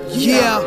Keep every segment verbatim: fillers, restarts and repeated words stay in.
Yeah.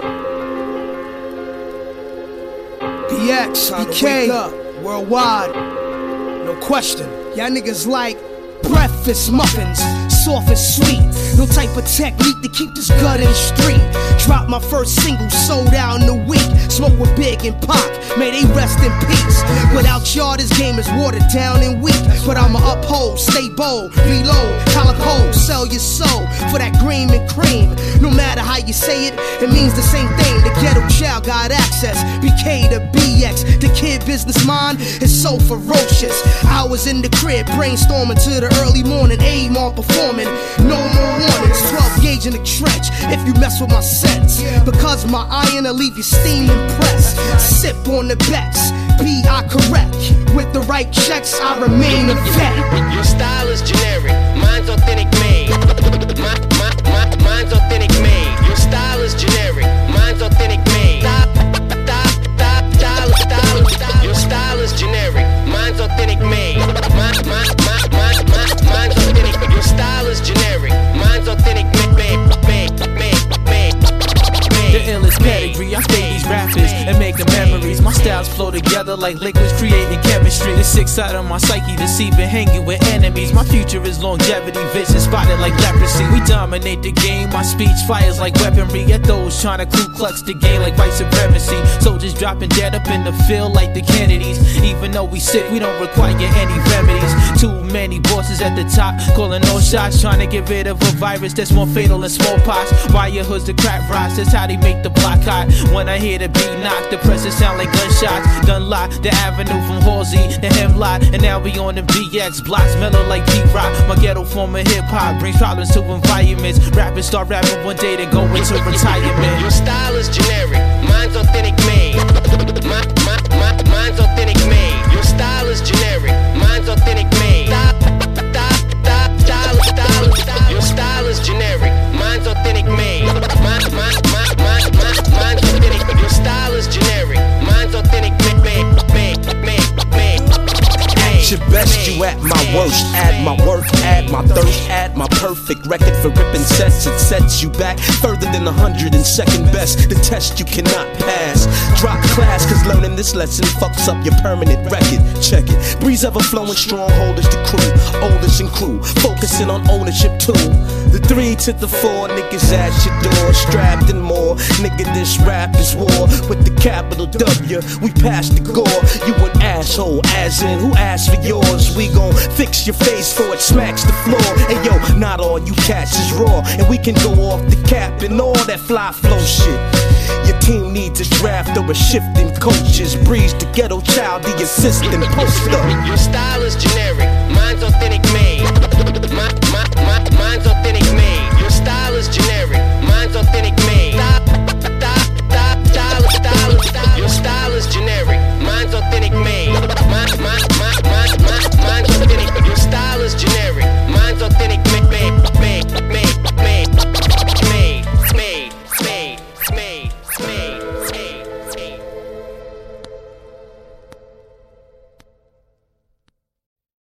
B X, B K, worldwide, no question. Y'all niggas like breakfast muffins, soft and sweet. No type of technique to keep this gut in the street. Dropped my first single, sold out in a week. Smoke with Big and Pac, may they rest in peace. Without y'all, this game is watered down and weak. But I'ma uphold, stay bold, reload, calico, sell your soul for that green and cream. No matter how you say it, it means the same thing. The ghetto child got access. B K to B X, the kid business mind is so ferocious. I was in the crib, brainstorming to the early morning, aim on performing. No more warnings, twelve gauge in the trench if you mess with my sense. Because my iron will leave you steam impressed. Sip on the bets, be I correct. With the right checks, I remain a vet. Your style is generic, mine's authentic made. My, my, my, mine's authentic made. Your style is generic, mine's authentic made. Style, style, style, style. Your style is generic, mine's authentic made. My, my, my, my, my, mine's authentic. Your style is generic, mine's authentic made, made, made, made, made. The illest pedigree, I stay these rappers and making memories. My styles flow together like liquids creating chemistry. The sick side of my psyche deceiving, hanging with enemies. My future is longevity, vision spotted like leprosy. We dominate the game, my speech fires like weaponry. At those trying to Ku Klux the game like white supremacy. Soldiers dropping dead up in the field like the Kennedys. Even though we sick, we don't require any remedies. Too many bosses at the top, calling all shots, trying to get rid of a virus that's more fatal than smallpox. Riot hoods the crack rocks, that's how they make the block hot. When I hear the beat knock, the presses sound like gunshots. Done lock the avenue from Halsey to Hemlock, and now we on the B X blocks, mellow like P-Rock. My ghetto form of hip-hop brings problems to environments. Rappers start rapping one day, then go into retirement. Your style is generic, mine's authentic made. My, my, my, mine's authentic made. Your style is generic, mine's authentic made. Style, style, style, style, style. Your style is generic, mine's authentic made. My, my, my, my, my, mine's authentic. Your style is generic, mine's authentic made, made, made, made. At your best, you at my worst. Add my work, add my thirst, add my perfect record for ripping sets. It sets you back further than a hundred and second best. The test you cannot pass. Drop class, cause learning this lesson fucks up your permanent record. Check it. Breeze ever flowing, stronghold is the crew. Oldest in crew, focusing on ownership too. The three to the four, niggas at your door, strapped and more. Nigga, this rap is war with the capital W. We pass the gore. You an asshole, as in who asked for yours? We gon' fix your face before it smacks the floor. Hey yo, not all you cats is raw, and we can go off the cap and all that fly flow shit. Your team needs a draft or a shift in coaches. Breeze the ghetto child, the assistant poster. Your style